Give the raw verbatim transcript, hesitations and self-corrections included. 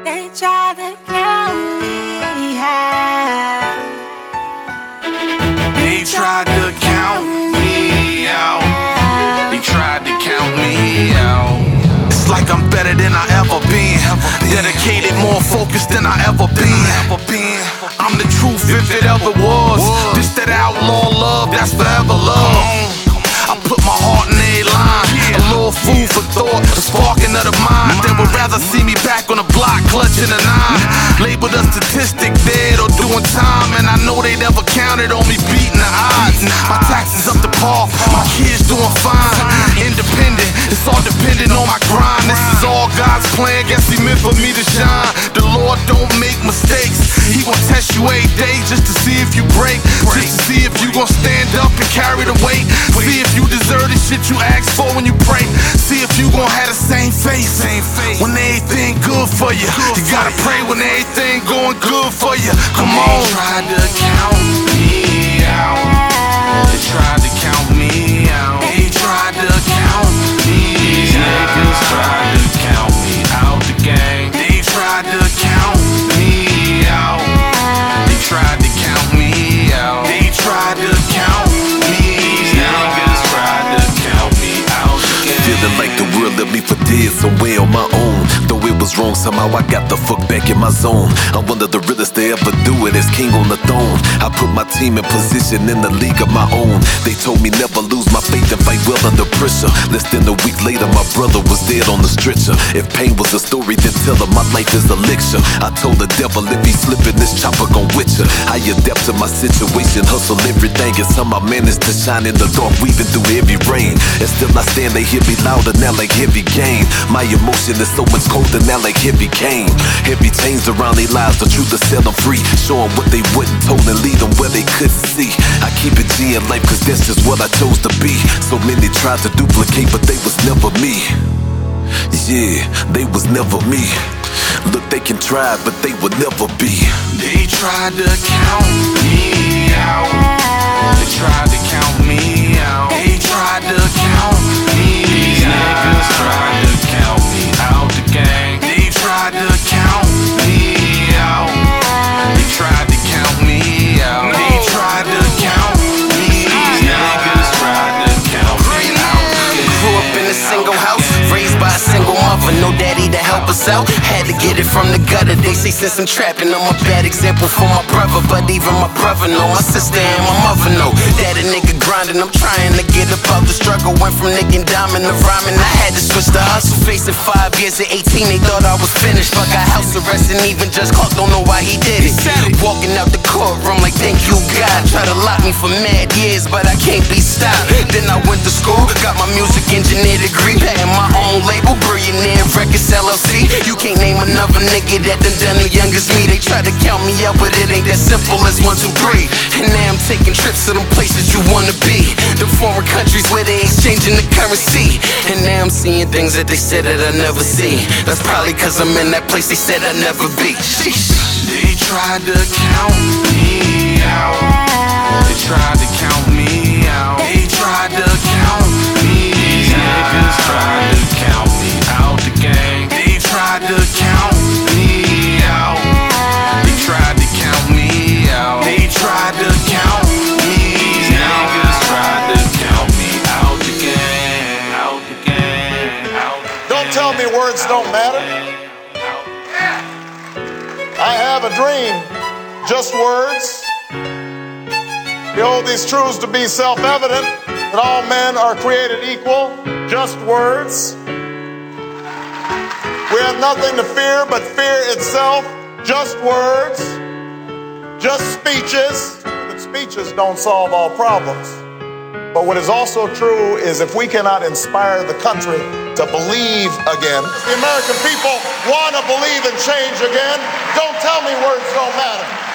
They try to count me out. They tried to count me out. They tried to count me out. It's like I'm better than I ever been. Dedicated, more focused than I ever been. I'm the truth if it ever was. This that outlaw love, that's forever love. I put my heart in a line. A little food for thought, a sparking of the mind. They would rather see me back on the block, clutching a nine. Labeled a statistic, dead or doing time. And I know they never counted on me beating the odds. My taxes up to par, my kids doing fine. Independent, it's all dependent on my grind. This is all God's plan, guess he meant for me to shine. The Lord don't make mistakes. He gon' test you every day just to see if you break. Just to see if you gon' stand up and carry the weight. See if you deserve the shit you ask for when you pray. See if you gon' have the same face when everything good for you. You gotta pray when everything going good for you. Come on. They tried to count me out. They tried to count me out. They tried to count me out. These niggas tried to count me out the game. They tried to count me out. They tried to count me out. They tried to count me out. Niggas tried to count me out the game. Feeling like the world left me for dead somewhere on my own. Though it was wrong, somehow I got the fuck back in my zone. I'm one of the realest to ever do it as king on the throne. I put my team in position in the league of my own. They told me never lose my faith and fight well under pressure. Less than a week later, my brother was dead on the stretcher. If pain was a story, then tell him my life is a lecture. I told the devil if he slipping, this chopper gon' witch ya. I adapt to my situation, hustle everything, and somehow managed to shine in the dark, weaving through heavy rain. And still I stand, they hear me louder now like heavy game. My emotion is so much colder now like heavy cane. Heavy chains around their lives, the truth to set them free. Show them what they wasn't told and lead them where they couldn't see. I keep it G in life cause that's just what I chose to be. So many tried to duplicate but they was never me. Yeah, they was never me. Look, they can try but they would never be. They tried to count me out. They tried to count me out. They tried to count me out. These niggas tried to count me out the game. They tried to count me out. They tried to count me out. They tried to count me out. These niggas tried to count me out the game. Grew up in a single house, raised by a single mother, no daddy to help us out. Had to get it from the gutter. They say since I'm trapping, I'm a bad example for my brother. But even my brother know, my sister and my mother know that a nigga grinding. I'm trying to get up out the struggle. Went from nicking diamond to rhyming. I had to switch the hustle. Facing five years at eighteen, they thought I was finished. But got house arrest and even Judge Clark don't know why he did it. Walking out the courtroom like thank you God. Try to lock me for mad years, but I can't be stopped. Then I went to school, got my music engineer degree, patting my own label, Billionaire Records L L C. You can't name another nigga that done done the youngest me. They try to count me out, but it ain't that simple as one, two, three. And now I'm taking trips to them places you wanna be, the foreign countries where they exchanging the currency. And now I'm seeing things that they said that I never see. That's probably cause I'm in that place they said I'd never be. Sheesh. They tried to count me out. They tried to count me out. They tried to count me out. These niggas tried to count me out the game. They tried to count me out. They tried to count me out. They tried to count me out. These niggas tried to count me out the game. Out the game. Out the game. Don't tell me words don't matter. I have a dream, just words. Behold these truths to be self-evident, that all men are created equal, just words. We have nothing to fear but fear itself, just words, just speeches. But speeches don't solve all problems. But what is also true is if we cannot inspire the country to believe again, the American people want to believe and change again, don't tell me words don't matter.